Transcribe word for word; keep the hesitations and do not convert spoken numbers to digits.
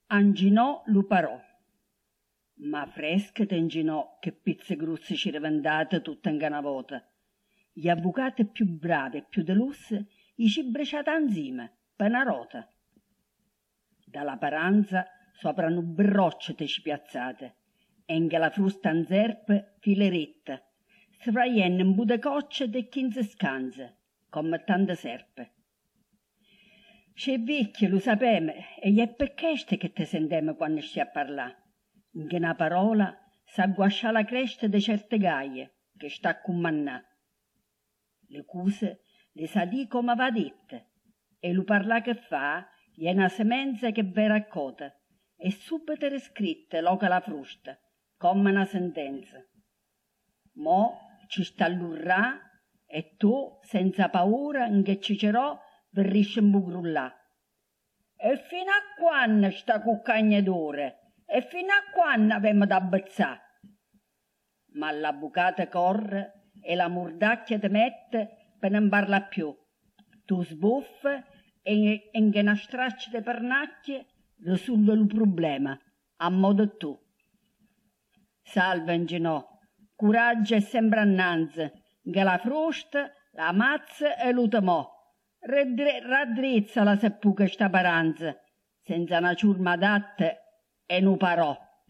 Anginò lo parò. Ma fresca t'inginò che pizze gruzze ci rivendate tutta in una volta. Gli avvocati più bravi e più delusse gli ci bresciate insieme, per una rota. Dalla paranza sopra un broccio te ci piazzate, e in che la frusta in zerpe fileretta, sfraiendo in bude cocce de quinze scanze, come tante serpe. C'è vecchio, lo sapeme, e gli è per questo che te sentiamo quando stai a parlare. In che una parola sa guascià la cresta de certe gaie, che sta a commannà. Le cose le sa di come va dette, e lo parla che fa è una semenza che vera a coda, e subito è scritta loca la frusta, come una sentenza. Mo ci sta l'urrà, e tu, senza paura, in che Cicerò, verrisce imbugrullà. E fino a quando sta cuccagna d'ore? E fino a quando avemo da abbazzà? Ma l'avvocato corre e la murdacchia ti mette per non parla più. Tu sbuffa e in che una straccia di pernacchie risolve il problema, a modo tu. Salve, Inginò, coraggio è sempre annanzi, che la frusta, la mazza e lo temò. Raddrizza la seppuca sta paranza, senza una ciurma adatta e nu parò.